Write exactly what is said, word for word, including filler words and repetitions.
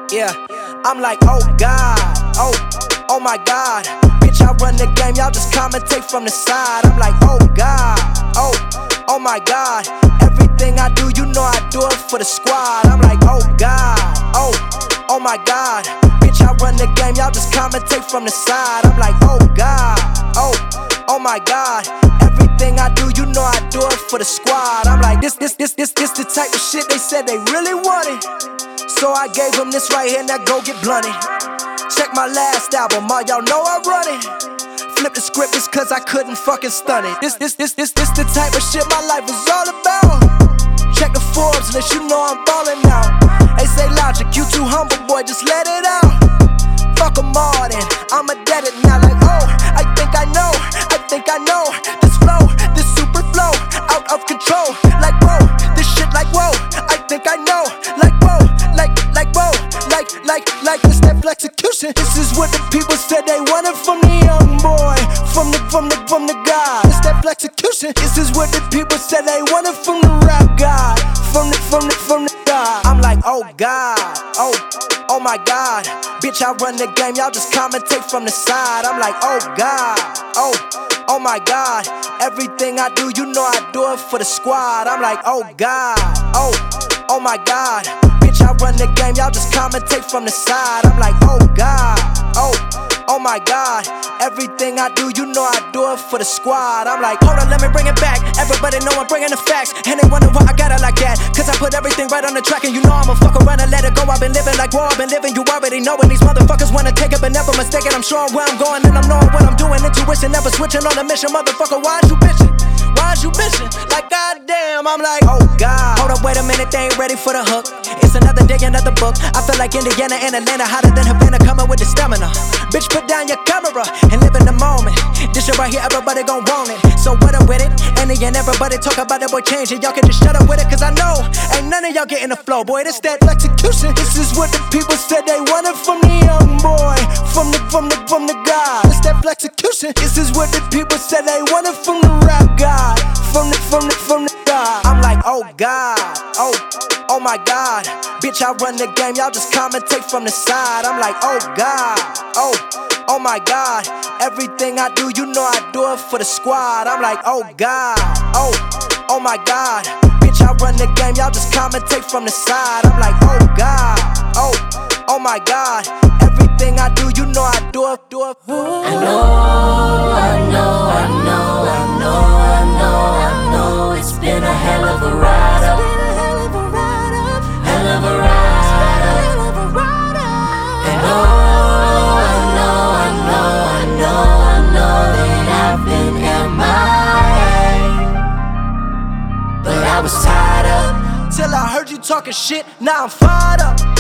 Yeah, I'm like, oh God, oh, oh my God. Bitch, I run the game, y'all just commentate from the side. I'm like, oh God, oh, oh my God. Everything I do, you know I do it for the squad. I'm like, oh God, oh, oh my God. Bitch, I run the game, y'all just commentate from the side. I'm like, oh God, oh, oh my God. Everything I do, you know I do it for the squad. I'm like, this, this, this, this, this the type of shit they said they really wanted. So I gave them this right here, now go get blunted. Check my last album, all y'all know I run it. Flip the script just cause I couldn't fucking stun it. This, this, this, this, this the type of shit my life is all about. Check the Forbes list, you know I'm ballin' out. They say Logic, you too humble, boy, just let it out. Fuck them all then, I'ma dead it now. Like, oh, I think I know, I think I know. This flow, this super flow, out of control. Like, whoa, this shit like, whoa, I think I know. Like, whoa, like, like, whoa, like, like, like, this that execution. This is what the people said they wanted from the young boy. From the, from the, from the guy. This that execution. This is what the people said they wanted from the rap guy. From the, from the, from the guy. I'm like, oh God, oh, oh my God. Bitch, I run the game, y'all just commentate from the side. I'm like, oh God, oh, oh my God. Everything I do, you know I do it for the squad. I'm like, oh God, oh, oh my God. Bitch, I run the game, y'all just commentate from the side. I'm like, oh God, oh, oh my God. Everything I do, you know I do it for the squad. I'm like, hold on, let me bring it back. Everybody know I'm bringing the facts, and they wonder why I got it like that. Cause I put everything right on the track, and you know I'ma fuck around and let it go. I've been living like war, I've been living, you already know. And these motherfuckers wanna take it, but never mistaken. I'm sure where I'm going, and I'm knowing what I'm doing. Intuition, never switching on the mission. Motherfucker, why is you bitching? Why is you bitching? Like, goddamn, I'm like, oh God. Hold up, wait a minute, they ain't ready for the hook. It's another day, another book. I feel like Indiana and Atlanta, hotter than Havana, coming with the stamina. Bitch, put down your camera and live in the moment. This shit right here, everybody gon' want it. So what up with it? Any and everybody talk about that boy changing. Y'all can just shut up with it, cause I know ain't none of y'all getting the flow, boy. This that execution. This is what the people said they wanted from the young boy. From the, from the, from the guy. This that execution. This is what the people said they wanted from the rap guy. From the, from the, from the guy. I'm like, oh God, oh, oh my God. Bitch, I run the game, y'all just commentate from the side. I'm like, oh God, oh, oh my God. Everything I do, you know I do it for the squad. I'm like, oh God, oh, oh my God. Bitch, I run the game, y'all just commentate from the side. I'm like, oh God, oh, oh my God. Everything I do, you know I do it, do it. I know, I know, I know, I know, I know, I know. It's been a hell of a ride up. Hell of a ride up. Hell of a ride up. And oh, I know, I know, I know, I know that I've been M I A. But I was tied up Till I heard you talking shit, now I'm fired up.